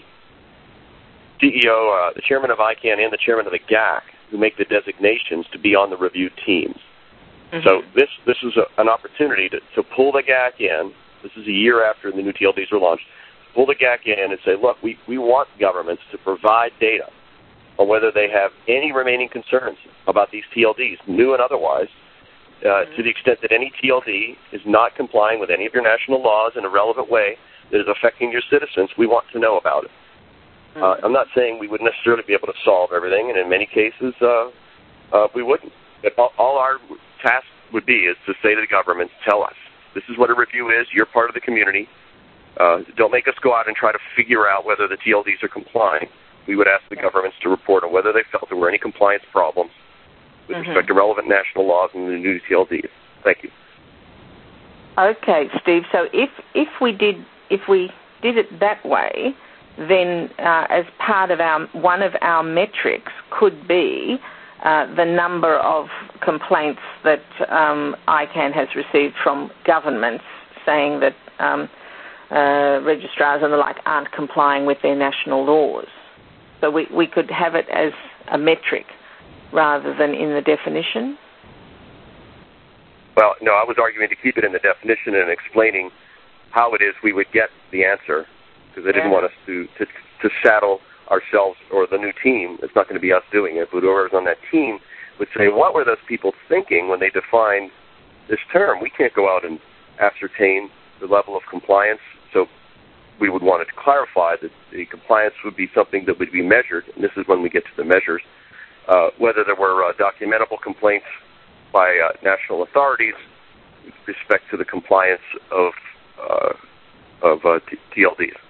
C E O, uh, the chairman of I CAN, and the chairman of the G A C who make the designations to be on the review teams. Mm-hmm. So this this is a, an opportunity to, to pull the G A C in. This is a year after the new T L Ds were launched. Pull the G A C in and say, look, we, we want governments to provide data on whether they have any remaining concerns about these T L Ds, new and otherwise. Uh, to the extent that any T L D is not complying with any of your national laws in a relevant way that is affecting your citizens, we want to know about it. Mm-hmm. Uh, I'm not saying we would necessarily be able to solve everything, and in many cases uh, uh, we wouldn't. But all, all our task would be is to say to the government, tell us, this is what a review is, you're part of the community. Uh, don't make us go out and try to figure out whether the T L Ds are complying. We would ask the governments to report on whether they felt there were any compliance problems with mm-hmm. respect to relevant national laws and the new T L Ds. Thank you. Okay, Steve. So if if we did if we did it that way, then uh, as part of our one of our metrics could be uh, the number of complaints that um, I CAN has received from governments saying that um, uh, registrars and the like aren't complying with their national laws. So we, we could have it as a metric rather than in the definition? Well, no, I was arguing to keep it in the definition and explaining how it is we would get the answer, because I didn't yeah. want us to, to to saddle ourselves or the new team. It's not going to be us doing it, but whoever's on that team would say, what were those people thinking when they defined this term? We can't go out and ascertain the level of compliance, so we would want to clarify that the compliance would be something that would be measured, and this is when we get to the measures, uh, whether there were uh, documentable complaints by uh, national authorities with respect to the compliance of uh, of uh, T L Ds.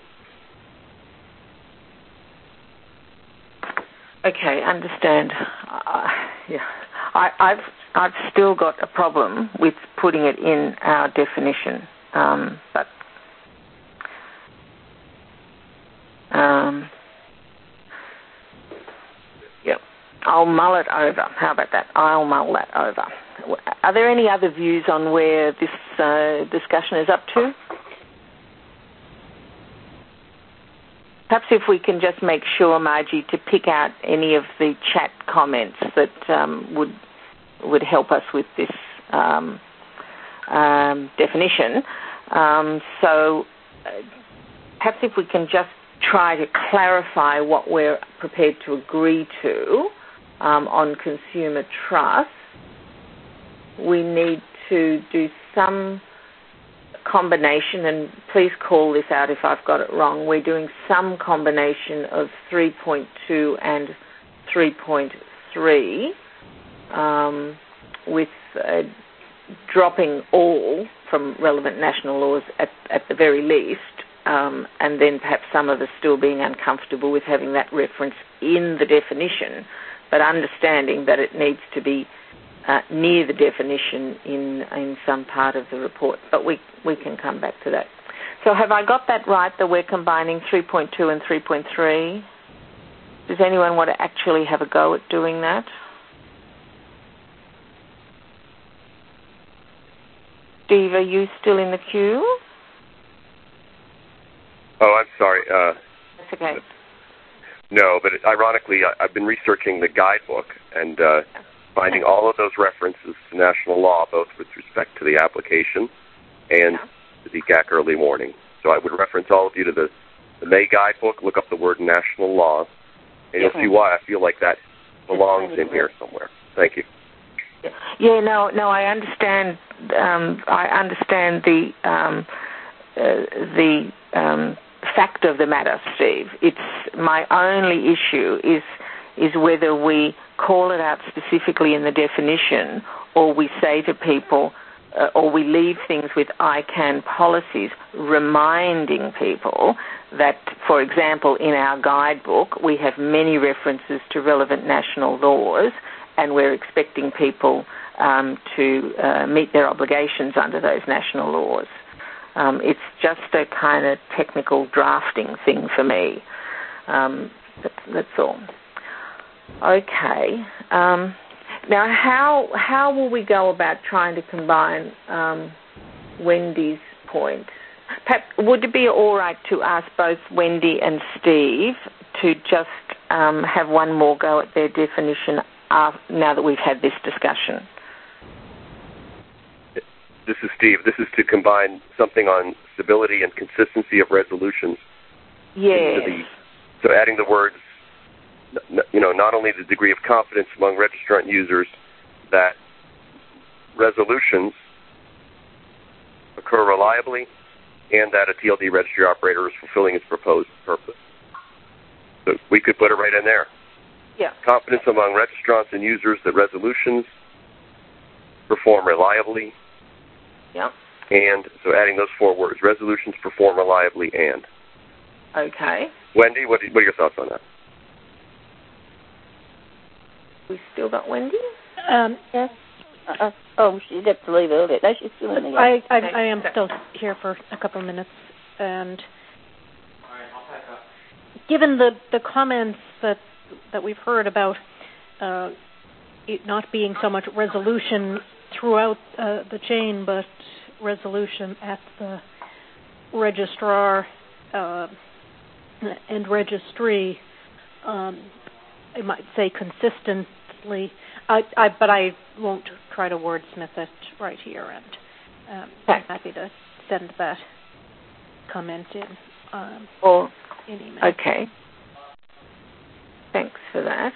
Okay, understand. Uh, yeah, I, I've I've still got a problem with putting it in our definition, um, but um, yeah. I'll mull it over. How about that? I'll mull that over. Are there any other views on where this uh, discussion is up to? Perhaps if we can just make sure, Margie, to pick out any of the chat comments that um, would would help us with this um, um, definition. Um, so uh, perhaps if we can just try to clarify what we're prepared to agree to. Um, on consumer trust, we need to do some combination, and please call this out if I've got it wrong. We're doing some combination of three point two and three point three um, with uh, dropping all from relevant national laws at, at the very least, um, and then perhaps some of us still being uncomfortable with having that reference in the definition, but understanding that it needs to be uh, near the definition in in some part of the report. But we we can come back to that. So have I got that right, that we're combining three point two and three point three? Does anyone want to actually have a go at doing that? Steve, are you still in the queue? Oh, I'm sorry. Uh, That's okay. No, but it, ironically, I, I've been researching the guidebook and uh, finding all of those references to national law, both with respect to the application and to the G A C early warning. So I would reference all of you to the, the May guidebook, look up the word national law, and you'll see why I feel like that belongs in here somewhere. Thank you. Yeah, no, no, I understand. Um, I understand the um, uh, the um, fact of the matter, Steve. It's my only issue is is whether we call it out specifically in the definition, or we say to people, uh, or we leave things with I CAN policies, reminding people that, for example, in our guidebook, we have many references to relevant national laws, and we're expecting people um, to uh, meet their obligations under those national laws. Um, it's just a kind of technical drafting thing for me. Um, that, that's all. Okay. Um, now, how how will we go about trying to combine um, Wendy's point? Perhaps, would it be all right to ask both Wendy and Steve to just um, have one more go at their definition uh, now that we've had this discussion? This is Steve. This is to combine something on stability and consistency of resolutions. Yes. The, so adding the words, you know, not only the degree of confidence among registrant users that resolutions occur reliably and that a T L D registry operator is fulfilling its proposed purpose. So we could put it right in there. Yeah. Confidence among registrants and users that resolutions perform reliably. Yeah. And so adding those four words, resolutions perform reliably and. Okay. Wendy, what, what are your thoughts on that? We still got Wendy? Um, yes. Uh, oh, she'd have to leave earlier. No, she's still in the I, I, I am still here for a couple of minutes. And given the, the comments that that we've heard about uh, it not being so much resolution throughout uh, the chain, but resolution at the registrar uh, and registry, um, I might say consistently, I, I, but I won't try to wordsmith it right here, and um, I'm happy to send that comment in, um, or, in email. Okay. Thanks for that.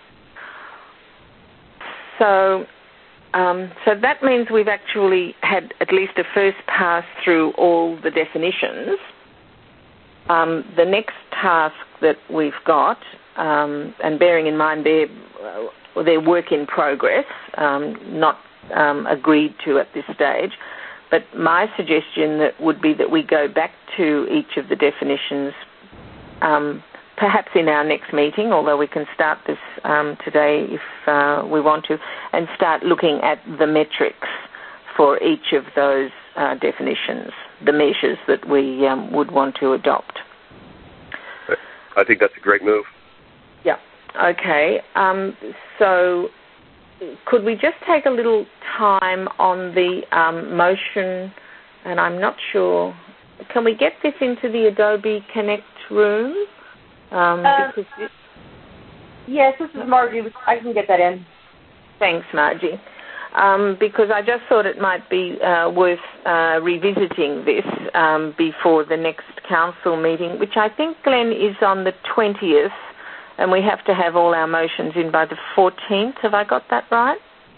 So, um, so that means we've actually had at least a first pass through all the definitions. Um, the next task that we've got, um, and bearing in mind they're, uh, they're work in progress, um, not um, agreed to at this stage, but my suggestion that would be that we go back to each of the definitions um, perhaps in our next meeting, although we can start this um, today if uh, we want to, and start looking at the metrics for each of those uh, definitions, the measures that we um, would want to adopt. I think that's a great move. Yeah. Okay. Um, so could we just take a little time on the um, motion, and I'm not sure, can we get this into the Adobe Connect room? Um, uh, because this, yes, this is Margie. I can get that in. Thanks, Margie. Um, because I just thought it might be uh, worth uh, revisiting this um, before the next council meeting, which I think, Glenn, is on the twentieth, and we have to have all our motions in by the fourteenth. Have I got that right?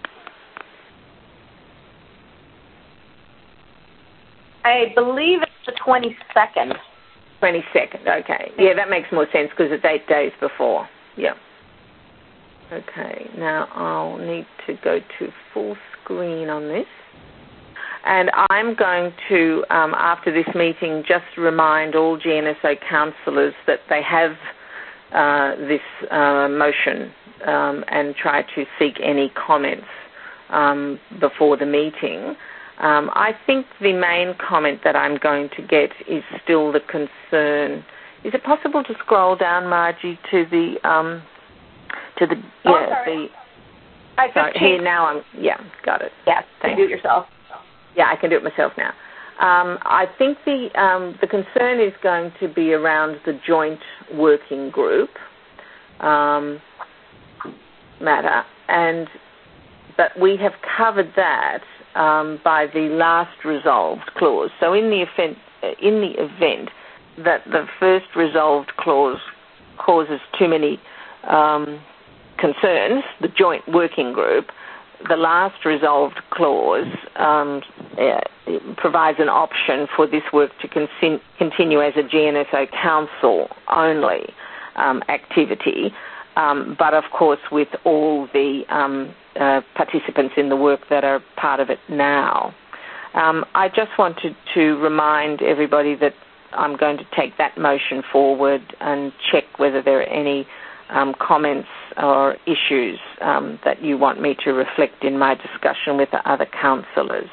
I believe it's the twenty-second. twenty-second, okay. Yeah, that makes more sense because it's eight days before. Yeah. Okay, now I'll need to go to full screen on this. And I'm going to, um, after this meeting, just remind all G N S O councillors that they have uh, this uh, motion um, and try to seek any comments um, before the meeting. Um, I think the main comment that I'm going to get is still the concern. Is it possible to scroll down, Margie, to the um, to the oh, yeah sorry. the I just sorry, here now I'm yeah got it. Yeah, you do it yourself. Yeah, I can do it myself now. Um, I think the um, the concern is going to be around the joint working group um, matter, and but we have covered that um, by the last resolved clause. So in the event in the event that the first resolved clause causes too many um, concerns, the joint working group, the last resolved clause um, uh, provides an option for this work to con- continue as a G N S O council only um, activity, um, but of course with all the um, uh, participants in the work that are part of it now. Um, I just wanted to remind everybody that I'm going to take that motion forward and check whether there are any Um, comments or issues um, that you want me to reflect in my discussion with the other councillors.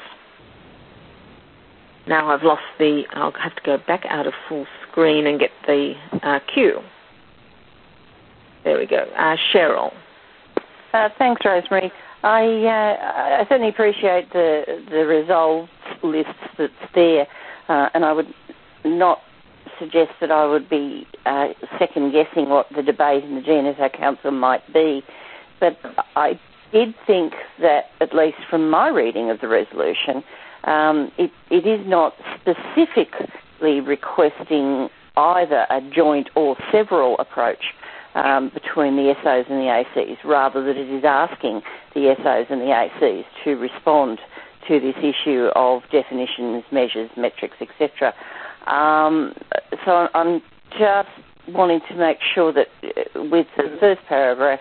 Now I've lost the, I'll have to go back out of full screen and get the uh, queue. There we go. Uh, Cheryl. Uh, thanks, Rosemary. I, uh, I certainly appreciate the, the resolve list that's there, uh, and I would not suggest that I would be uh, second-guessing what the debate in the G N S O Council might be, but I did think that, at least from my reading of the resolution, um, it, it is not specifically requesting either a joint or several approach um, between the S Os and the A Cs, rather that it is asking the S Os and the A Cs to respond to this issue of definitions, measures, metrics, et cetera. Um, so I'm just wanting to make sure that uh, with the first paragraph,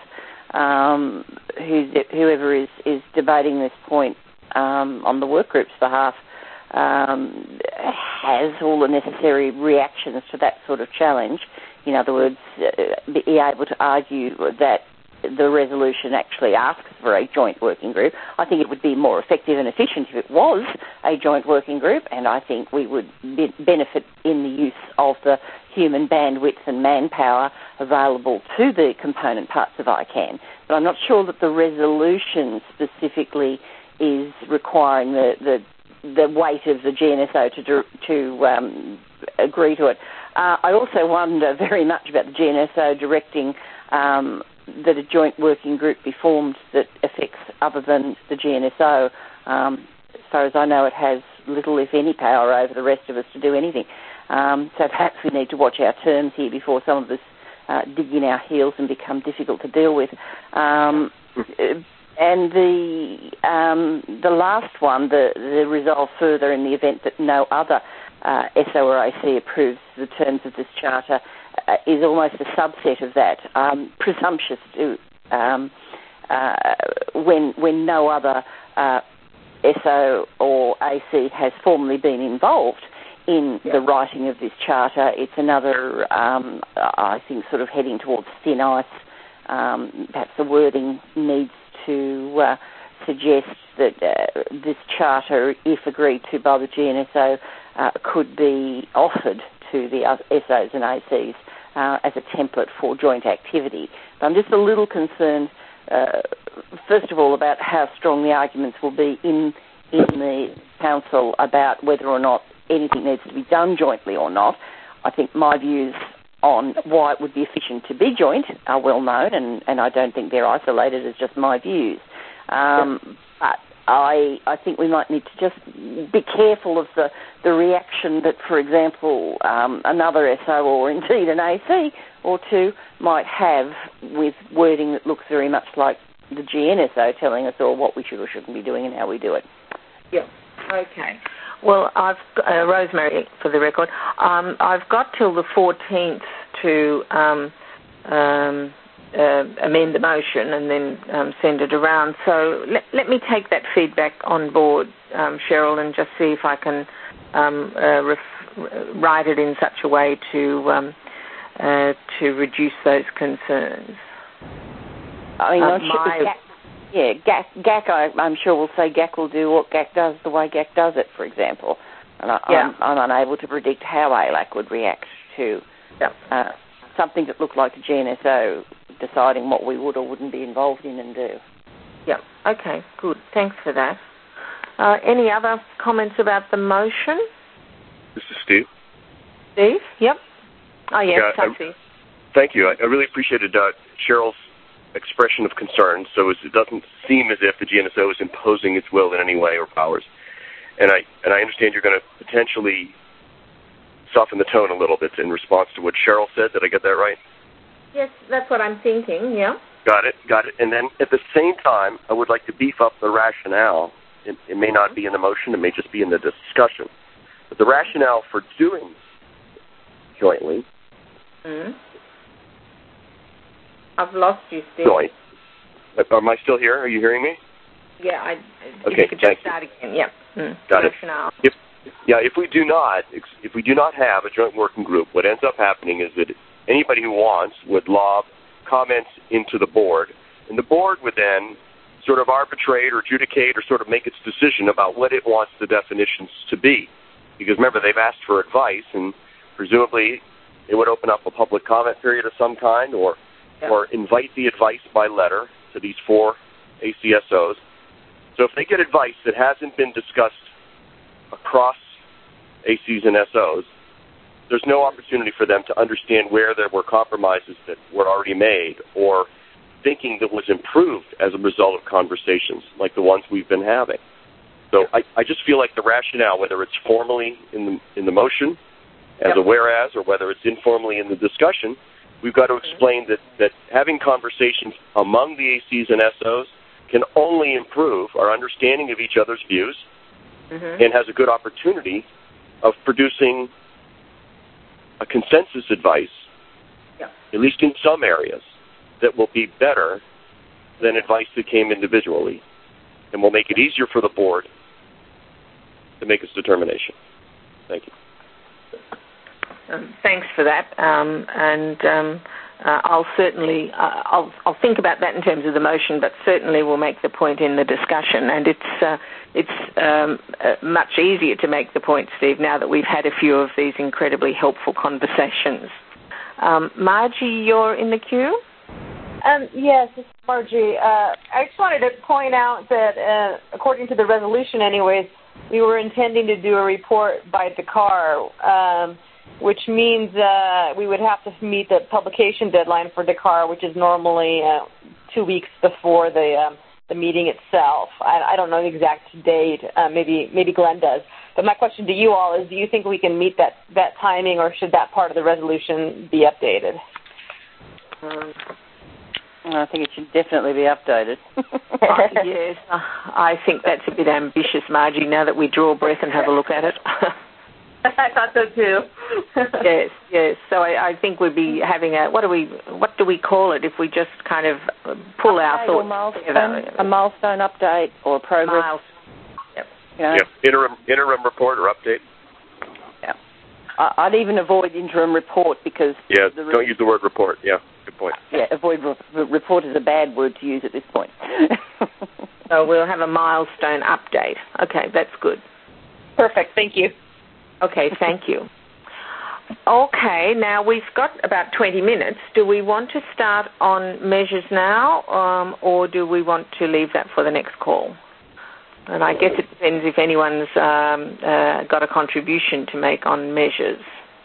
um, who's, whoever is, is debating this point um, on the workgroup's behalf um, has all the necessary reactions to that sort of challenge. In other words, uh, be able to argue that the resolution actually asks for a joint working group. I think it would be more effective and efficient if it was a joint working group, and I think we would be- benefit in the use of the human bandwidth and manpower available to the component parts of I CAN. But I'm not sure that the resolution specifically is requiring the, the, the weight of the G N S O to, to um, agree to it. Uh, I also wonder very much about the G N S O directing um, that a joint working group be formed that affects other than the G N S O. Um, as far as I know, it has little, if any, power over the rest of us to do anything. Um, so perhaps we need to watch our terms here before some of us uh, dig in our heels and become difficult to deal with. Um, and the um, the last one, the, the resolve further in the event that no other uh, S O or A C approves the terms of this charter, Uh, is almost a subset of that, um, presumptuous to um, uh, when when no other uh, S O or A C has formally been involved in the writing of this charter. It's another, um, I think, sort of heading towards thin ice. Um, perhaps the wording needs to uh, suggest that uh, this charter, if agreed to by the G N S O, uh, could be offered to the S Os and A Cs uh, as a template for joint activity. But I'm just a little concerned, uh, first of all, about how strong the arguments will be in in the Council about whether or not anything needs to be done jointly or not. I think my views on why it would be efficient to be joint are well known, and, and I don't think they're isolated as just my views. Um, yep. But I, I think we might need to just be careful of the, the reaction that, for example, um, another S O or indeed an A C or two might have with wording that looks very much like the G N S O telling us all what we should or shouldn't be doing and how we do it. Yeah. Okay. Well, I've uh, Rosemary, for the record, um, I've got till the fourteenth to um, um, uh, amend the motion and then um, send it around. So let, let me take that feedback on board, um, Cheryl, and just see if I can um, uh, ref- write it in such a way to um, uh, to reduce those concerns. I mean, uh, I'm my, sure G A C, yeah, G A C, G A C I, I'm sure will say G A C will do what G A C does the way G A C does it, for example. And I, yeah. I'm, I'm unable to predict how A L A C would react to yeah. uh, something that looked like the G N S O deciding what we would or wouldn't be involved in and do. Yeah, okay, good. Thanks for that. Uh, any other comments about the motion? This is Steve. Steve? Yep. Oh, yes, yeah, Steve. Thank you. I, I really appreciated uh, Cheryl's expression of concern, so as it doesn't seem as if the G N S O is imposing its will in any way or powers. And I and I understand you're going to potentially soften the tone a little bit in response to what Cheryl said. Did I get that right? Yes, that's what I'm thinking, yeah. Got it, got it. And then at the same time, I would like to beef up the rationale. It, it may not be in the motion, it may just be in the discussion. But the rationale for doing jointly. Mm-hmm. I've lost you, Steve. Joint. Am I still here? Are you hearing me? Yeah, I, if okay, you could just start again. Yeah. Mm. Got rationale. it. If, yeah, if we do not, if we do not have a joint working group, what ends up happening is that anybody who wants would lob comments into the board, and the board would then sort of arbitrate or adjudicate or sort of make its decision about what it wants the definitions to be. Because remember, they've asked for advice, and presumably it would open up a public comment period of some kind, or yeah. or invite the advice by letter to these four A C S Os. So if they get advice that hasn't been discussed across A Cs and S Os, there's no opportunity for them to understand where there were compromises that were already made or thinking that was improved as a result of conversations like the ones we've been having. So I, I just feel like the rationale, whether it's formally in the, in the motion as yep. a whereas or whether it's informally in the discussion, we've got to explain that, that having conversations among the A Cs and S Os can only improve our understanding of each other's views mm-hmm. and has a good opportunity of producing a consensus advice yeah. at least in some areas, that will be better than advice that came individually, and will make it easier for the board to make its determination. Thank you. Um, thanks for that, um, and um, uh, I'll certainly uh, I'll I'll think about that in terms of the motion, but certainly we'll make the point in the discussion. And it's uh, it's um, uh, much easier to make the point, Steve, now that we've had a few of these incredibly helpful conversations. Um, Margie, you're in the queue. Um, yes, this is Margie. Uh, I just wanted to point out that, uh, according to the resolution, anyways, we were intending to do a report by Dakar. Um, which means uh, we would have to meet the publication deadline for Dakar, which is normally uh, two weeks before the um, the meeting itself. I, I don't know the exact date. Uh, maybe maybe Glenn does. But my question to you all is: do you think we can meet that that timing, or should that part of the resolution be updated? Um, I think it should definitely be updated. uh, yes, I think that's a bit ambitious, Margie. Now that we draw breath and have a look at it. I thought so too. yes, yes. So I, I think we'd be having a what do we what do we call it if we just kind of pull update our thoughts milestone, together? A milestone update or progress. Miles. Yep. You know? Yep. Interim interim report or update. Yeah. I, I'd even avoid interim report because yeah. The don't use the word report. Yeah. Good point. Yeah. Avoid re- report is a bad word to use at this point. So we'll have a milestone update. Okay, that's good. Perfect. Thank you. Okay, thank you. Okay, now we've got about twenty minutes. Do we want to start on measures now, um, or do we want to leave that for the next call? And I guess it depends if anyone's um, uh, got a contribution to make on measures.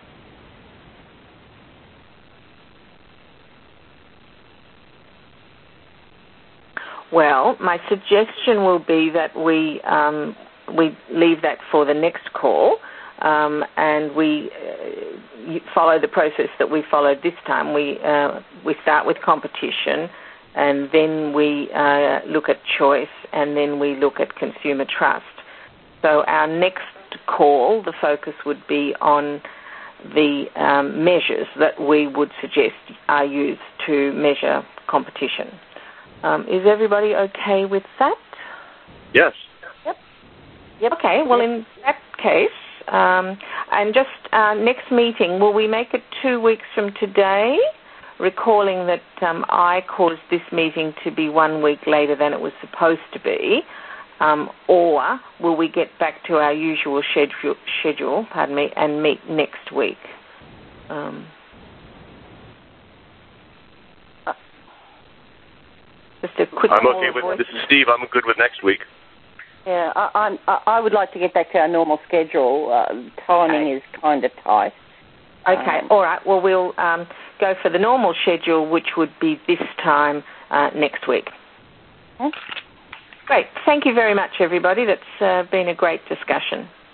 Well, my suggestion will be that we um, we leave that for the next call. Um, and we uh, follow the process that we followed this time. We uh, we start with competition, and then we uh, look at choice, and then we look at consumer trust. So our next call, the focus would be on the um, measures that we would suggest are used to measure competition. Um, is everybody okay with that? Yes. Yep. Yep. Okay. Well, yep. In that case. Um, and just uh, next meeting, will we make it two weeks from today, recalling that um, I caused this meeting to be one week later than it was supposed to be, um, or will we get back to our usual schedule, schedule pardon me, and meet next week? Um, just a quick. I'm okay with this. Is Steve. I'm good with next week. Yeah, I, I, I would like to get back to our normal schedule. Uh, timing okay. is kind of tight. Okay, um, all right. Well, we'll um, go for the normal schedule, which would be this time uh, next week. Okay. Great. Thank you very much, everybody. That's uh, been a great discussion.